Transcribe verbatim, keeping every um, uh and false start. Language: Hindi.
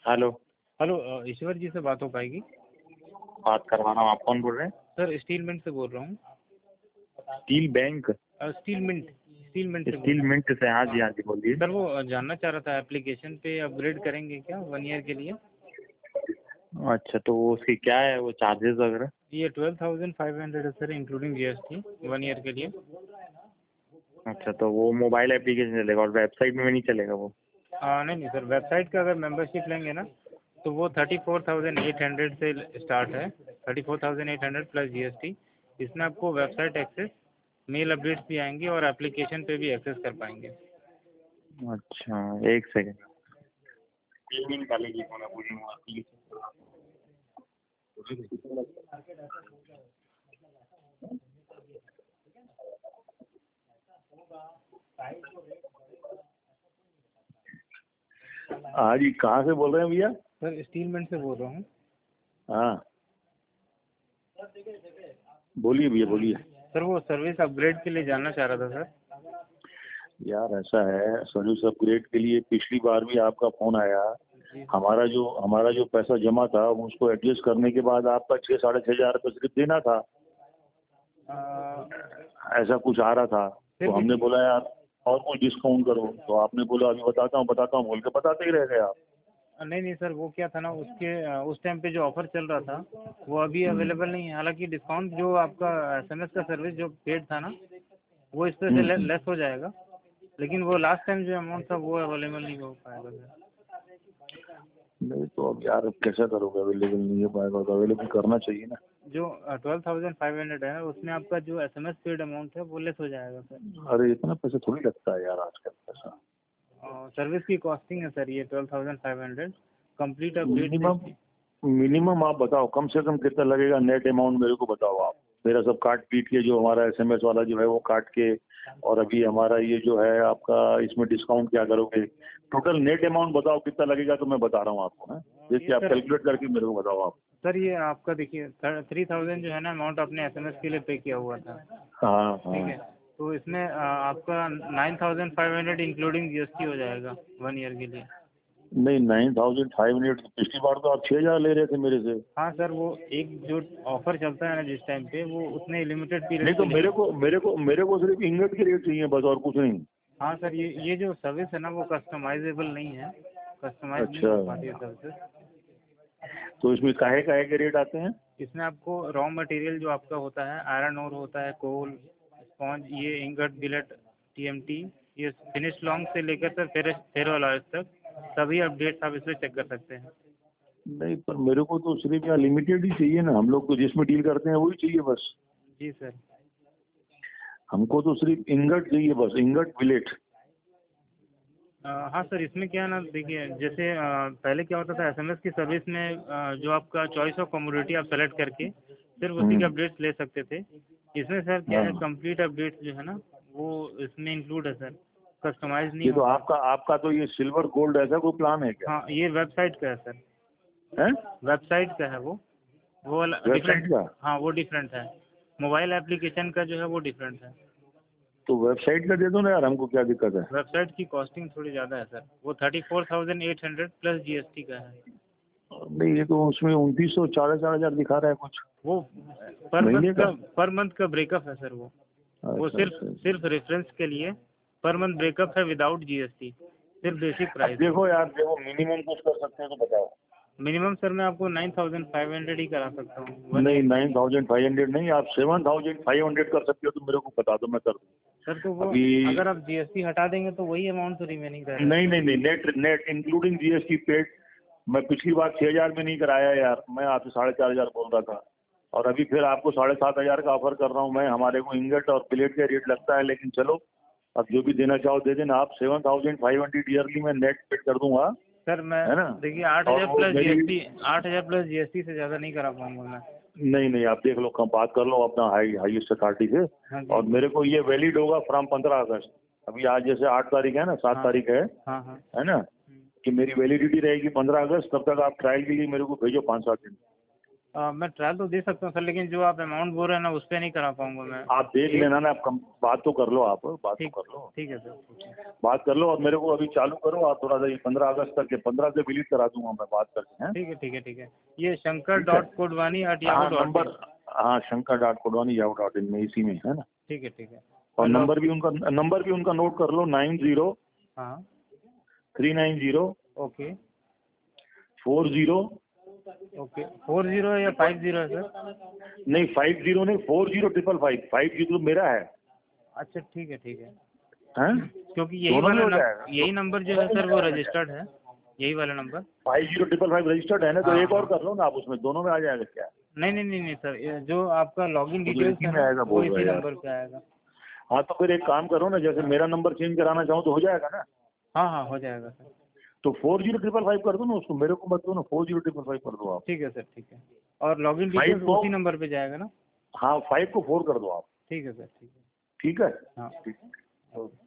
हेलो। हेलो अ, ईश्वर जी से बात हो पाएगी? बात करवाना हूँ, आप कौन बोल रहे हैं? सर स्टील मिंट से बोल रहा हूँ। Steel bank? अ, स्टील मिंट स्टील मिंट से बोल स्टील रहा हूँ। मिंट से? हाँ जी, हाँ हाँ जी, बोलिए। सर, वो अ, जानना चाह रहा था एप्लीकेशन पे अपग्रेड करेंगे क्या वन ईयर के लिए? अच्छा, तो वो उसकी क्या है, वो चार्जेस वगैरह? ये ट्वेल्व थाउजेंड फाइव हंड्रेड है sir, including GST one year के लिए। अच्छा, तो वो मोबाइल एप्लीकेशन चलेगा और वेबसाइट में भी नहीं चलेगा वो? हाँ नहीं नहीं सर, वेबसाइट का अगर मेंबरशिप लेंगे ना तो वो thirty four thousand eight hundred से स्टार्ट है, thirty four thousand eight hundred plus GST. इसमें आपको वेबसाइट एक्सेस, मेल अपडेट्स भी आएंगी और एप्लीकेशन पे भी एक्सेस कर पाएंगे। अच्छा, एक सेकेंड। तीन दिन पहले की होना पूरी एप्लीकेशन। हाँ जी, कहाँ से बोल रहे हैं भैया? सर स्टील मिंट से बोल रहा हूँ। हाँ, बोलिए भैया, बोलिए। सर वो सर्विस अपग्रेड के लिए जानना चाह रहा था सर। यार ऐसा है, सर्विस अपग्रेड के लिए पिछली बार भी आपका फोन आया। हमारा जो हमारा जो पैसा जमा था उसको एडजस्ट करने के बाद आपका छः साढ़े छः हजार रुपये सिर्फ देना था। आ, ऐसा कुछ आ रहा था, तो हमने बोला यार और कुछ डिस्काउंट करो, तो आपने बोला अभी बताता हूँ बताता हूँ बोल के बताते ही रह गए आप। नहीं नहीं सर, वो क्या था ना, उसके उस टाइम पे जो ऑफर चल रहा था वो अभी अवेलेबल नहीं है। हालांकि डिस्काउंट जो आपका एसएमएस का सर्विस जो पेड था ना, वो इस पर से ले, लेस हो जाएगा, लेकिन वो लास्ट टाइम जो अमाउंट था वो अवेलेबल नहीं हो पाएगा सर। नहीं तो अब यार कैसा करोगे, अवेलेबल नहीं हो पाएगा तो अवेलेबल करना चाहिए ना। जो ट्वेल्व थाउजेंड फाइव हंड्रेड है उसमें आपका जो एसएमएस पेड अमाउंट है वो लेस हो जाएगा सर। अरे इतना पैसा थोड़ी लगता है यार आजकल पैसा। सर्विस की कॉस्टिंग है सर ये twelve thousand five hundred complete update minimum से। मिनिमम आप बताओ कम से कम कितना लगेगा, नेट अमाउंट मेरे को बताओ आप। मेरा सब काट पीट के जो हमारा एसएमएस वाला जो है वो काट के, और अभी हमारा ये जो है आपका इसमें डिस्काउंट क्या करोगे, टोटल नेट अमाउंट बताओ कितना लगेगा, तो मैं बता रहा हूँ आपको ना। देखिए आप कैलकुलेट करके मेरे को बताओ आप। सर ये आपका देखिए थ्री थाउजेंड जो है ना अमाउंट आपने एसएमएस के लिए पे किया हुआ था। हाँ ठीक हाँ। है, तो इसमें आ, आपका nine thousand five hundred including GST हो जाएगा वन ईयर के लिए। नहीं, नाइन थाउजेंड फाइव हंड्रेड पिछली बार तो आप छः हजार ले रहे थे मेरे से। हाँ सर, वो एक जो ऑफर चलता है ना जिस टाइम पे, वो उतने लिमिटेड नहीं पीरियड तो के लिए। मेरे को मेरे को मेरे को सिर्फ इंगट के रेट चाहिए बस, और कुछ नहीं। हाँ सर, ये ये जो सर्विस है ना वो कस्टमाइजेबल नहीं है, कस्टमाइज नहीं अच्छा, हो पाती है सर्विस। तो इसमें काहे काहे के रेट आते हैं? इसमें आपको रॉ मटेरियल जो आपका होता है, आयरन ओर होता है, कोल, स्पॉन्ज, ये इंगट, बिलेट, टीएमटी, ये फिनिश लॉन्ग से लेकर सर फेरस फेरोलॉयज तक सभी अपडेट्स आप इसमें चेक कर सकते हैं। नहीं पर मेरे को तो सिर्फ यहाँ लिमिटेड ही चाहिए ना, हम लोग तो जिसमें डील करते हैं वही चाहिए बस। जी सर। हमको तो सिर्फ इंगट चाहिए बस, इंगट बिलेट। अ, हाँ सर, इसमें क्या है ना, देखिए जैसे अ, पहले क्या होता था एसएमएस की सर्विस में, अ, जो आपका चॉइस ऑफ कमोडिटी आप सेलेक्ट करके सिर्फ उसी के हम्म। अपडेट्स ले सकते थे। इसमें सर क्या है, हाँ, कंप्लीट अपडेट्स जो है ना वो इसमें इंक्लूड है सर, कस्टमाइज नहीं ये तो होता। आपका आपका तो ये सिल्वर गोल्ड ऐसा कोई प्लान है क्या? हाँ, ये वेबसाइट का है सर, है वेबसाइट का है वो वो वेबसाइट डिफरेंट। का? हाँ वो डिफरेंट है, मोबाइल एप्लीकेशन का जो है वो डिफरेंट है। तो वेबसाइट का दे दो ना यार, हमको क्या दिक्कत है? वेबसाइट की कॉस्टिंग थोड़ी ज़्यादा है सर, वो thirty four thousand eight hundred plus GST का है। नहीं, ये तो उसमें उनतीस सौ चार चार हजार दिखा रहा है कुछ वो पर मंथ महीने का। का पर मंथ का ब्रेकअप है सर वो वो अच्छा सिर्फ अच्छा अच्छा। सिर्फ रेफरेंस के लिए पर मंथ ब्रेकअप है विदाउट जीएसटी, सिर्फ बेसिक अब प्राइस है। देखो यार, देखो मिनिमम कुछ कर सकते हैं तो बताओ। मिनिमम सर मैं आपको नाइन थाउजेंड फाइव हंड्रेड ही करा सकता हूँ वन नहीं, ईयर के नाइन लिए। थाउजेंड फाइव हंड्रेड नहीं, आप सेवन थाउजेंड फाइव हंड्रेड कर सकते हो तो मेरे को बता दो, मैं कर दूँ सर तो वो अभी। अगर आप जीएसटी हटा देंगे तो वही अमाउंट तो रिमेनिंग रह नहीं जाएगा। नहीं नहीं, net net including GST paid. मैं पिछली बार छः हजार में नहीं कराया यार, मैं आपसे साढ़े चार हजार बोल रहा था, और अभी फिर आपको साढ़े सात हजार का ऑफर कर रहा हूँ मैं। हमारे को इंगट और प्लेट का रेट लगता है, लेकिन चलो अब जो भी देना चाहो दे देना आप। Seven thousand five hundred yearly मैं नेट पेड कर दूंगा, सर मैं है ना। देखिए आठ और हज़ार वो प्लस मेरी, जीएसटी आठ हज़ार प्लस जीएसटी से ज़्यादा नहीं करा पाऊंगा मैं। नहीं नहीं, आप देख लो, कम बात कर लो अपना हाई हाईएस्ट अथॉरिटी से। हाँ जी। और मेरे को ये वैलिड होगा फ्रॉम पंद्रह अगस्त। अभी आज जैसे आठ तारीख है ना, सात हाँ तारीख है हाँ हाँ। है ना, कि मेरी वैलिडिटी रहेगी पंद्रह अगस्त। तब तक आप ट्रायल के लिए मेरे को भेजो पाँच सात दिन। आ, मैं ट्रायल तो दे सकता हूँ सर, लेकिन जो आप अमाउंट बोल रहे हैं ना उस पर नहीं करा पाऊंगा मैं। आप देख लेना ना, आप कम बात तो कर लो, आप बात तो ठीक कर लो, ठीक है सर, ठीक है। बात कर लो और मेरे को अभी चालू करो आप थोड़ा सा, ये पंद्रह अगस्त तक के पंद्रह से डिलीट करा दूंगा मैं बात करके, हैं? ठीक है ठीक है ठीक है। ये शंकर ठीक है। डॉट कोडवानी एट याहू हाँ डॉट नंबर, इन। हाँ Shankar dot Kodwani Yahoo dot in में, इसी में है ना। ठीक है ठीक है। और हेलो। नंबर भी उनका, नंबर भी उनका नोट कर लो, नाइन जीरो हाँ। Three nine zero okay four zero okay. Four zero या फाइव जीरो है सर? नहीं फाइव जीरो नहीं, four zero triple five, five zero मेरा है, अच्छा ठीक है ठीक है। हैं? क्योंकि यही दोनों में वाला हो नंबर, जाएगा, यही नंबर जो है सर वो रजिस्टर्ड है, यही वाला number. Five zero triple five registered है ना, तो हाँ एक और हाँ। कर लो ना आप, उसमें दोनों में आ जाएगा क्या? नहीं नहीं नहीं नहीं सर, ये जो आपका लॉगिन वो तो डिटेल्स इसी है में ना आएगा वो बोल रहा इसी है यार। नंबर पे आएगा। हाँ तो फिर एक काम करो ना, जैसे मेरा नंबर चेंज कराना चाहो तो हो जाएगा ना, हाँ हाँ हो जाएगा सर। तो फोर जीरो ट्रिपल फाइव कर दो ना उसको, मेरे को मत दो ना, फोर जीरो ट्रिपल फाइव कर दो आप। ठीक है सर ठीक है। और लॉगिन फाइव डिटेल्स को, उसी नंबर पे जाएगा ना? हाँ फाइव को फोर कर दो आप। ठीक है सर ठीक है। ठीक है। हाँ। ठीक।